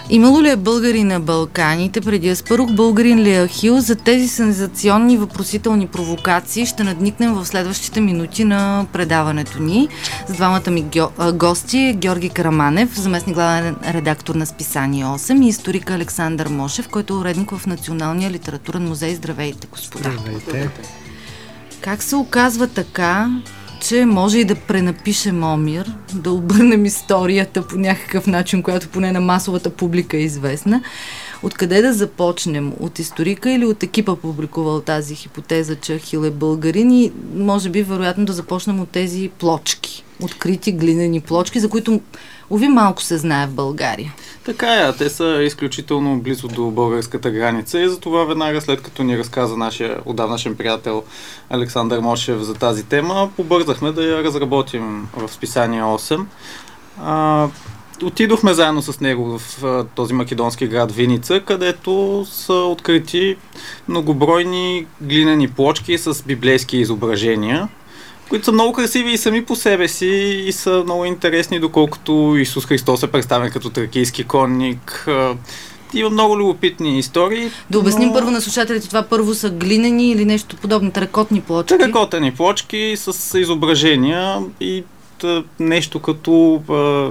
Имало ли е българи на Балканите преди Аспарух? Българин ли е Ахил? За тези сензационни въпросителни провокации ще надникнем в следващите минути на предаването ни. С двамата ми гости: Георги Караманев, заместник главен редактор на списание 8, и историка Александър Мошев, който е уредник в Националния литературен музей. Здравейте, господа! Здравейте! Как се оказва така, че може и да пренапишем Омир, да обърнем историята по някакъв начин, която поне на масовата публика е известна? Откъде да започнем? От историка или от екипа, публикувал тази хипотеза, че Ахил е българин? И може би вероятно да започнем от тези плочки, открити глинени плочки, за които уви малко се знае в България. Така е, те са изключително близо до българската граница и затова веднага след като ни разказа нашия отдавнашен приятел Александър Мошев за тази тема, побързахме да я разработим в списание 8. Отидохме заедно с него в този македонски град Виница, където са открити многобройни глинени плочки с библейски изображения, които са много красиви и сами по себе си и са много интересни, доколкото Исус Христос е представен като тракийски конник. Има много любопитни истории. Да обясним първо на слушателите, това първо са глинени или нещо подобно, теракотни плочки? Теракотени плочки с изображения и нещо като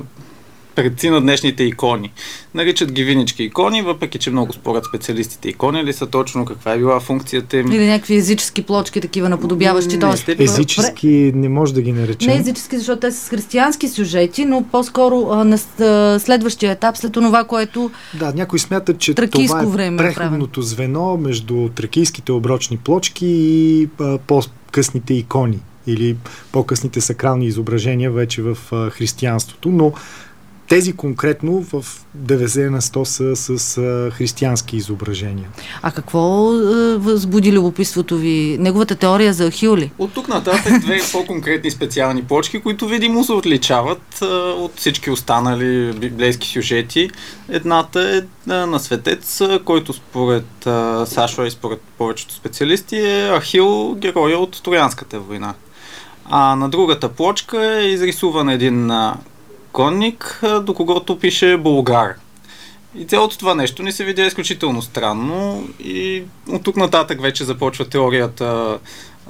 предци на днешните икони. Наричат ги винички икони, въпреки че много спорят специалистите икони ли са точно, каква е била функцията им. Или някакви езически плочки, такива наподобяващи. Езически не може да ги наречем. Не езически, защото те са с християнски сюжети, но по-скоро на следващия етап, след това, което да, някои смятат, че това е преходното звено между тракийските оброчни плочки и по-късните икони или по-късните сакрални изображения вече в християнството, но тези конкретно в 90 на 100 са с християнски изображения. А какво възбуди любопитството ви? Неговата теория за Ахил ли? От тук нататък две по-конкретни специални плочки, които видимо се отличават от всички останали библейски сюжети. Едната е на светец, който според Сашо и според повечето специалисти е Ахил, героя от Троянската война. А на другата плочка е изрисуван един конник, до когото пише Болгар. И цялото това нещо ни се видя изключително странно и от тук нататък вече започва теорията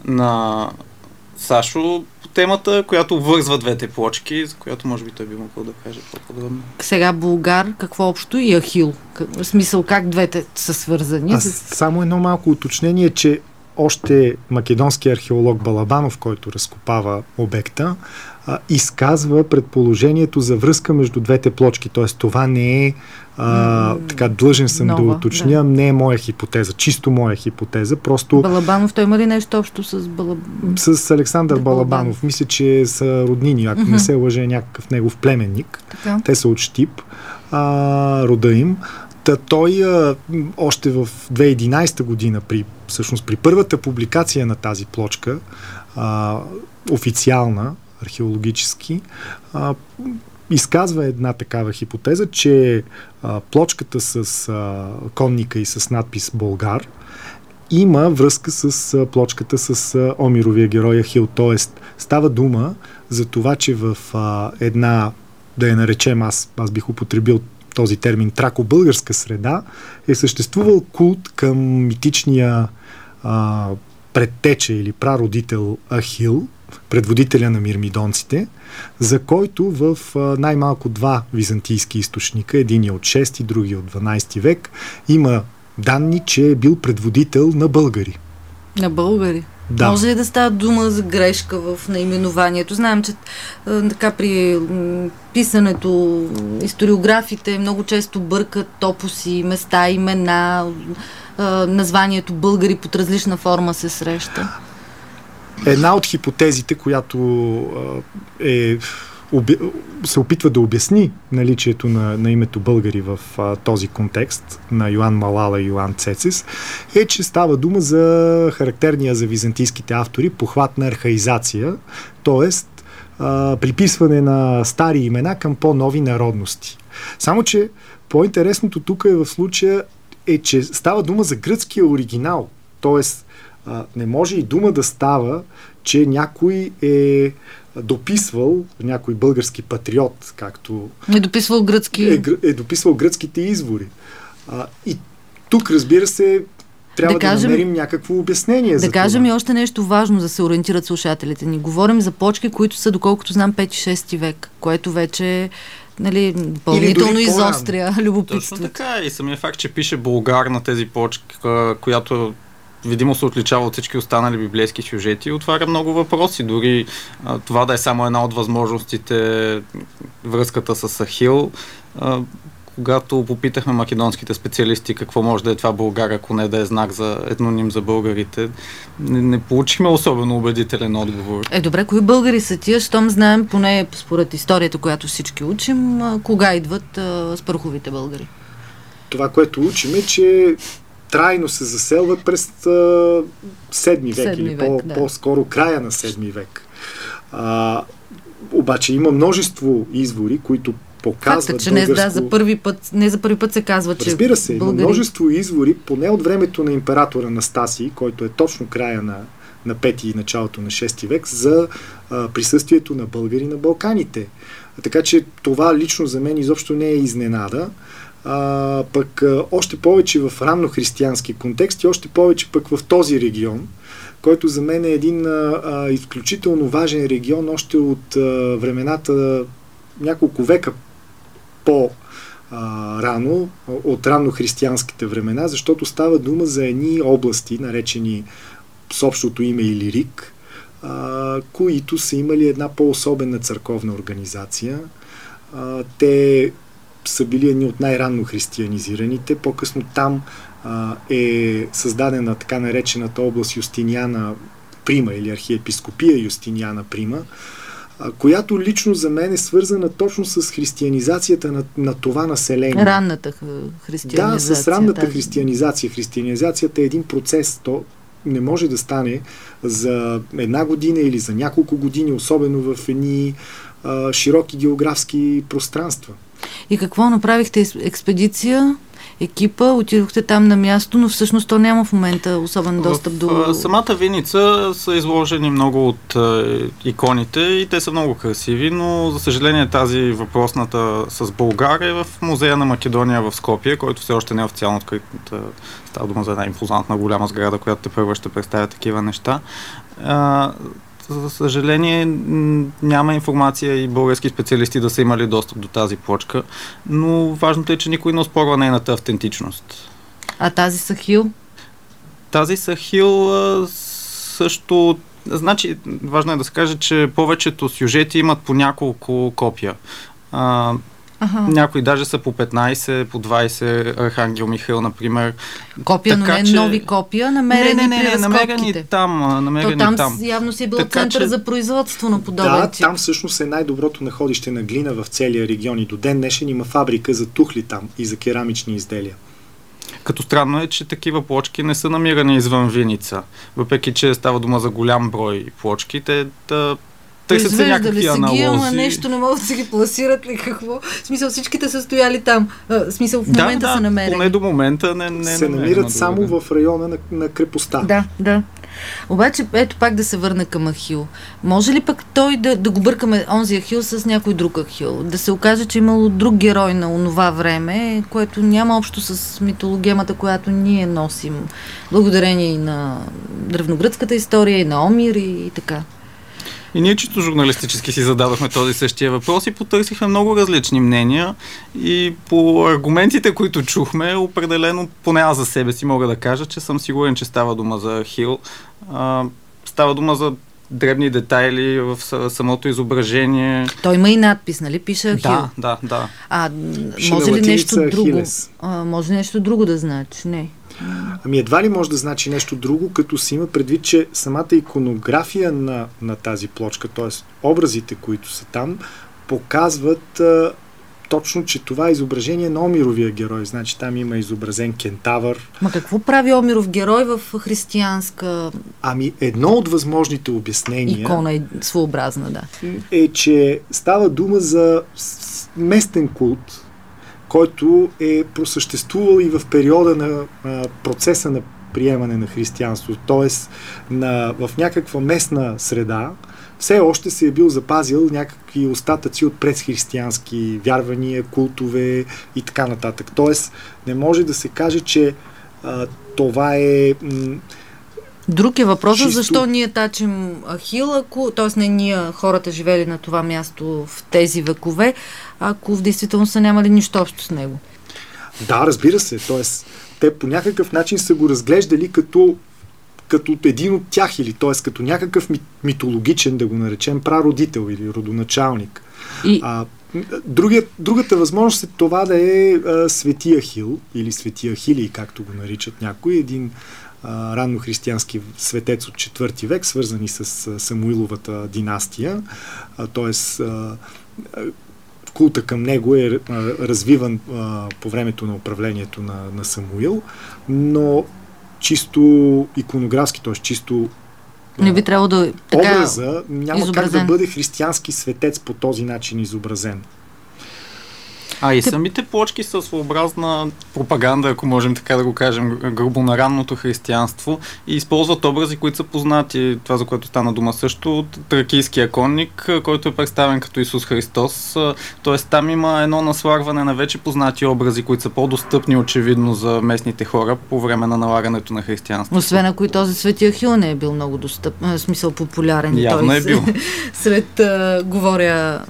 на Сашо по темата, която вързва двете плочки, за която може би той би могъл да каже по-подробно. Сега Болгар, какво общо и Ахил? В смисъл, как двете са свързани? Само едно малко уточнение, че още македонски археолог Балабанов, който разкопава обекта, изказва предположението за връзка между двете плочки. Т.е. това не е така, длъжен съм да уточня, не е моя хипотеза, чисто моя хипотеза. Просто Балабанов, той има ли нещо общо с с Александър Балабанов? Мисля, че са роднини, ако не се лъже, някакъв негов племенник. Така. Те са от Щип, рода им. Той още в 2011 година, всъщност при първата публикация на тази плочка, официална, археологически, изказва една такава хипотеза, че плочката с конника и с надпис Болгар има връзка с плочката с Омировия герой Ахил. Тоест, става дума за това, че в една, да я наречем, аз бих употребил този термин, трако-българска среда, е съществувал култ към митичния предтеча или прародител Ахил, предводителя на мирмидонците, за който в най-малко два византийски източника, един е от 6, други от 12 век, има данни, че е бил предводител на българи. На българи? Да. Може ли да става дума за грешка в наименованието? Знаем, че така при писането историографите много често бъркат топоси, места, имена, названието българи под различна форма се среща. Една от хипотезите, която се опитва да обясни наличието на името българи в този контекст на Йоан Малала и Йоан Цецис, е, че става дума за характерния за византийските автори похват на архаизация, т.е. приписване на стари имена към по-нови народности. Само че по-интересното тук в случая е, че става дума за гръцкия оригинал, т.е. не може и дума да става, че някой е дописвал някой български патриот, както е дописвал гръцки. Е дописвал гръцките извори. И тук, разбира се, трябва да намерим някакво обяснение за това. Да кажем и още нещо важно, да се ориентират слушателите ни. Говорим за плочки, които са, доколкото знам, 5-6 век, което вече допълнително изостря любопитството. Точно така, и самия факт, че пише Булгар на тези плочки, която видимо се отличава от всички останали библейски сюжети, отваря много въпроси. Дори това да е само една от възможностите, връзката с Ахил. Когато попитахме македонските специалисти какво може да е това Булгар, ако не да е знак за етноним за българите, не получихме особено убедителен отговор. Добре, кои българи са тия, щом знаем, поне според историята, която всички учим, кога идват спърховите българи? Това, което учим е, че трайно се заселват през 7 век или по-скоро края на 7 век. Обаче има множество извори, които показват че българско... не за първи път се казва, че разбира се, българи... има множество извори, поне от времето на император Анастасий, който е точно края на 5 и началото на 6 век, за присъствието на българи на Балканите. Така че това лично за мен изобщо не е изненада. Пък още повече в раннохристиянски контекст и още повече пък в този регион, който за мен е един изключително важен регион още от времената няколко века по-рано, от раннохристиянските времена, защото става дума за едни области, наречени с общото име Илирик, които са имали една по-особена църковна организация. Те са били едни от най-ранно християнизираните. По-късно там е създадена така наречената област Юстиниана Прима или архиепископия Юстиниана Прима, която лично за мен е свързана точно с християнизацията на това население. Ранната християнизация. Да, с ранната християнизация. Християнизацията е един процес. То не може да стане за една година или за няколко години, особено в едни широки географски пространства. И какво направихте? Експедиция? Екипа, отидохте там на място, но всъщност то няма в момента особен достъп до... В самата Виница са изложени много от иконите и те са много красиви, но за съжаление тази въпросната с Булгар е в музея на Македония в Скопие, който все още не е официално открит. Става дума за една импозантна голяма сграда, която тепърва ще представя такива неща. За съжаление няма информация и български специалисти да са имали достъп до тази плочка, но важното е, че никой не оспорва нейната автентичност. А тази Сахил? Тази Сахил също... Значи, важно е да се каже, че повечето сюжети имат по няколко копия. Някои даже са по 15, по 20, Архангел Михаил, например. Копия, така, но не нови копия, намерени при разкопките. Намерени там. Явно си е бил център за производство на подобен тип. Да, там всъщност е най-доброто находище на глина в целия регион и до ден днешен има фабрика за тухли там и за керамични изделия. Като странно е, че такива плочки не са намирани извън Виница. Въпреки че става дума за голям брой плочки, търсят се някакви аналози. Ама нещо не могат да се ги пласират ли какво? В смисъл всичките са стояли там. В смисъл в момента са намерени. Поне до момента не се намират само в района на крепостта. Да. Обаче, ето пак да се върна към Ахил. Може ли пък той да го бъркаме онзи Ахил с някой друг Ахил? Да се окаже, че имало друг герой на онова време, което няма общо с митологемата, която ние носим. Благодарение и на древногръцката история, и на Омир и така. И ние чисто журналистически си зададохме този същия въпрос и потърсихме много различни мнения и по аргументите, които чухме, определено, поне аз за себе си мога да кажа, че съм сигурен, че става дума за Ахил. Става дума за дребни детайли в самото изображение. Той има и надпис, нали? Пише Ахил. Да. Може ли нещо друго? Може нещо друго да значи? Не. Ами едва ли може да значи нещо друго, като се има предвид, че самата иконография на тази плочка, т.е. образите, които са там, показват точно, че това е изображение на Омировия герой. Значи там има изобразен кентавър. Ма какво прави Омиров герой в християнска... Ами едно от възможните обяснения... Икона е своеобразна, да. Е, че става дума за местен култ, който е просъществувал и в периода на процеса на приемане на християнство. Тоест, в някаква местна среда все още се е бил запазил някакви остатъци от предхристиянски вярвания, култове и така нататък. Тоест, не може да се каже, че това е... Друг е въпросът, чисто... защо ние тачим Ахил, т.е. не ние, хората живели на това място в тези векове, ако в действителност са нямали нищо общо с него. Да, разбира се. Тоест, те по някакъв начин са го разглеждали като един от тях, или т.е. като някакъв митологичен, да го наречем, прародител или родоначалник. Другата възможност е това да е Свети Ахил, или Свети Ахилий, както го наричат някои, един раннохристиянски светец от 4 век, свързани с Самуиловата династия. Т.е. култа към него е развиван по времето на управлението на Самуил, но чисто иконографски, т.е. чисто не би трябвало да така образа няма изобразен. как да бъде християнски светец по този начин изобразен. И самите плочки са своеобразна пропаганда, ако можем така да го кажем, грубо на ранното християнство, и използват образи, които са познати. Това, за което стана дума също, от тракийския конник, който е представен като Исус Христос. Тоест там има едно наслагване на вече познати образи, които са по-достъпни очевидно за местните хора по време на налагането на християнство. Освен ако и този Свети Ахил не е бил много достъпен, в смисъл популярен. Явно е бил. Сред, говоря,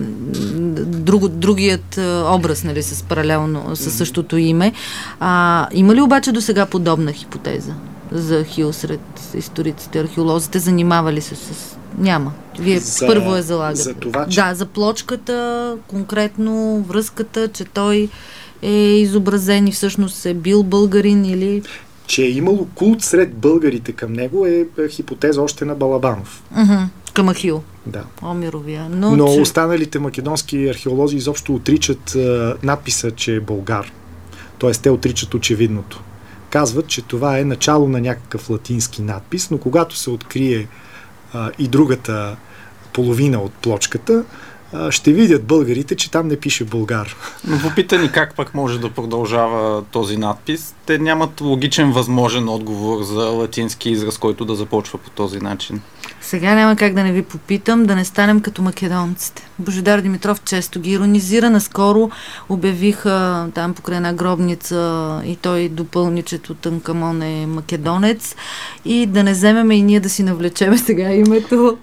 другият образ, нали, с паралелно, със същото име. Има ли обаче до сега подобна хипотеза за Ахил сред историците, археолозите? Занимавали се с... Няма. Вие първо я залагате. За това, че... Да, за плочката, конкретно връзката, че той е изобразен и всъщност е бил българин или... Че е имало култ сред българите към него е хипотеза още на Балабанов. Към Ахил. Да. Омировия. Но останалите македонски археолози изобщо отричат надписа, че е българ. Тоест те отричат очевидното. Казват, че това е начало на някакъв латински надпис, но когато се открие и другата половина от плочката, ще видят българите, че там не пише българ. Но попитани как пък може да продължава този надпис, те нямат логичен възможен отговор за латински израз, който да започва по този начин. Сега няма как да не ви попитам, да не станем като македонците. Божидар Димитров често ги иронизира. Наскоро обявиха там покрай една гробница и той допълни, че Тутанкамон е македонец, и да не вземеме и ние да си навлечеме сега името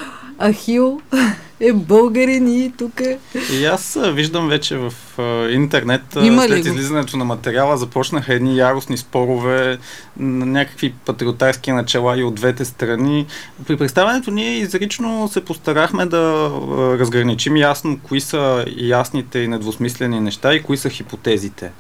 Ахил е българин и тук е... И аз виждам вече в интернет, след излизането на материала, започнаха едни яростни спорове, някакви патриотарски начала и от двете страни. При представянето ние изрично се постарахме да разграничим ясно кои са ясните и недвусмислени неща и кои са хипотезите.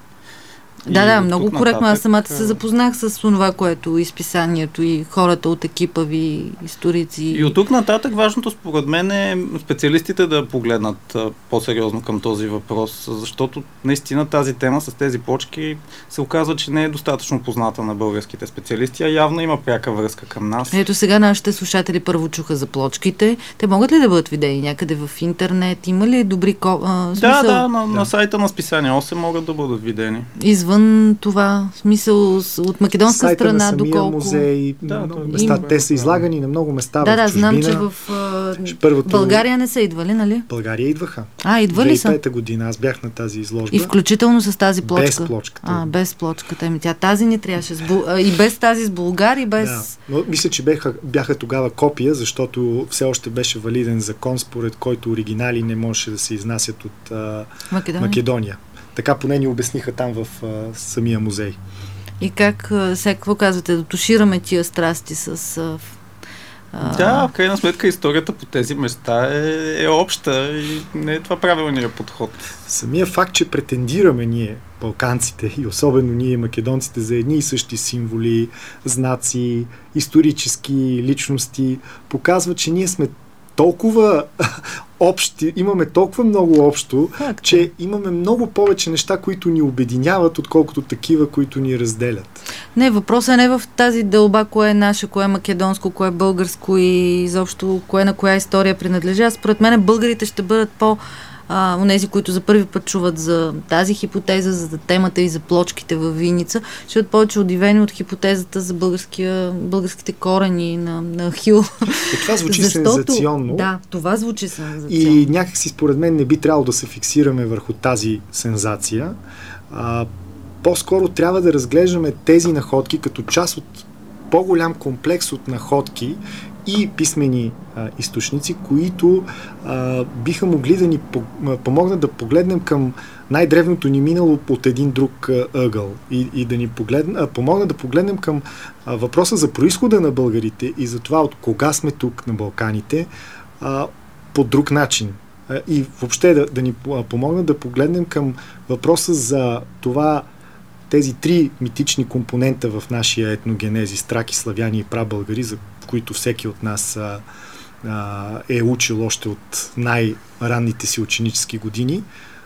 Да, много коректно. Аз самата се запознах с това, което изписанието и хората от екипа ви, историци. И от тук нататък важното според мен е специалистите да погледнат по-сериозно към този въпрос, защото наистина тази тема с тези плочки се оказва, че не е достатъчно позната на българските специалисти, а явно има пряка връзка към нас. Ето сега нашите слушатели първо чуха за плочките. Те могат ли да бъдат видени някъде в интернет? Има ли добри смисъл? На сайта на списание 8 могат да бъдат видени. Извън това, смисъл от македонска сайта страна, на доколко... музей, много места. Те са излагани на много места в чужбина. Знам, че в България не са идвали, нали? България идваха. Идвали са? 2005 година аз бях на тази изложба. И включително с тази плочка? Без плочката. Без плочката. Тази ни трябваше. И без тази с Булгар, и без... Да. Но мисля, че бяха тогава копия, защото все още беше валиден закон, според който оригинали не можеше да се изнасят от Македония. Така поне ни обясниха там в самия музей. И как, какво казвате, да тушираме тия страсти с... Да, в крайна сметка историята по тези места е обща и не е това правилният подход. Самия факт, че претендираме ние, балканците, и особено ние, македонците, за едни и същи символи, знаци, исторически личности, показва, че ние сме толкова общи, имаме толкова много общо, че имаме много повече неща, които ни обединяват, отколкото такива, които ни разделят. Не, въпросът е не в тази дълба, кое е наше, кое е македонско, кое е българско и изобщо кое на коя история принадлежи. Според мен българите ще бъдат онези, които за първи път чуват за тази хипотеза, за темата и за плочките във Виница, ще бъдат повече удивени от хипотезата за българските корени на Хил. Това звучи сензационно. Да, това звучи сензационно. И някакси според мен не би трябвало да се фиксираме върху тази сензация. По-скоро трябва да разглеждаме тези находки като част от по-голям комплекс от находки и писмени източници, които биха могли да ни помогнат да погледнем към най-древното ни минало от един друг ъгъл и да ни помогнат да погледнем към въпроса за произхода на българите и за това от кога сме тук на Балканите по друг начин. И въобще да ни помогнат да погледнем към въпроса за това тези три митични компонента в нашия етногенезис, траки, славяни и прабългари, за които всеки от нас е учил още от най-ранните си ученически години,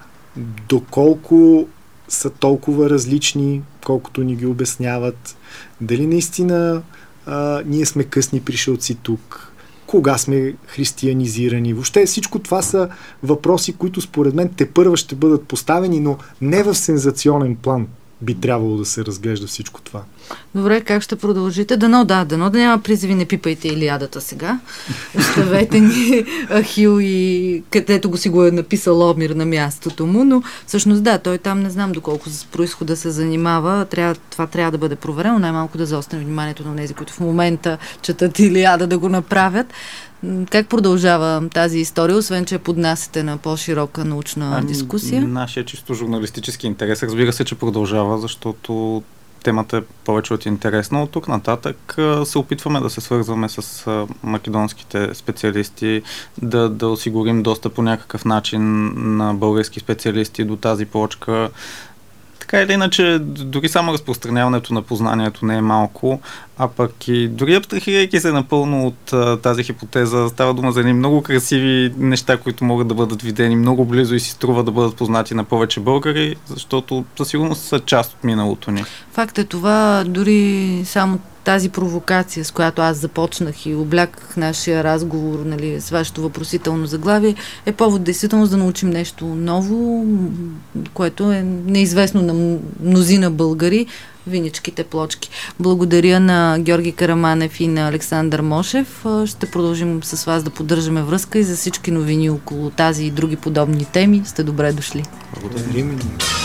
доколко са толкова различни, колкото ни ги обясняват, дали наистина ние сме късни пришелци тук, кога сме християнизирани. Въобще всичко това са въпроси, които според мен тепърва ще бъдат поставени, но не в сензационен план би трябвало да се разглежда всичко това. Добре, как ще продължите? Дано да няма призиви, не пипайте Илиадата сега. Оставете ни Ахил и където го си го е написал Омир на мястото му, но всъщност да, той там не знам доколко с произхода се занимава. Това трябва да бъде проверено, най-малко да заострим вниманието на тези, които в момента четат Илиада да го направят. Как продължава тази история, освен че поднасяте на по-широка научна дискусия? Нашия чисто журналистически интерес, разбира се, че продължава, защото темата е повече от интересна. От тук нататък се опитваме да се свързваме с македонските специалисти, да осигурим достъп по някакъв начин на български специалисти до тази плочка. Така или иначе, дори само разпространяването на познанието не е малко, а пък и дори абстрахирайки се напълно от тази хипотеза, става дума за едни много красиви неща, които могат да бъдат видени много близо и си струва да бъдат познати на повече българи, защото със сигурност са част от миналото ни. Факт е това, дори само тази провокация, с която аз започнах и обляках нашия разговор, нали, с вашето въпросително заглавие, е повод действително да научим нещо ново, което е неизвестно на мнозина българи, виничките плочки. Благодаря на Георги Караманев и на Александър Мошев. Ще продължим с вас да поддържаме връзка и за всички новини около тази и други подобни теми. Сте добре дошли. Благодарим.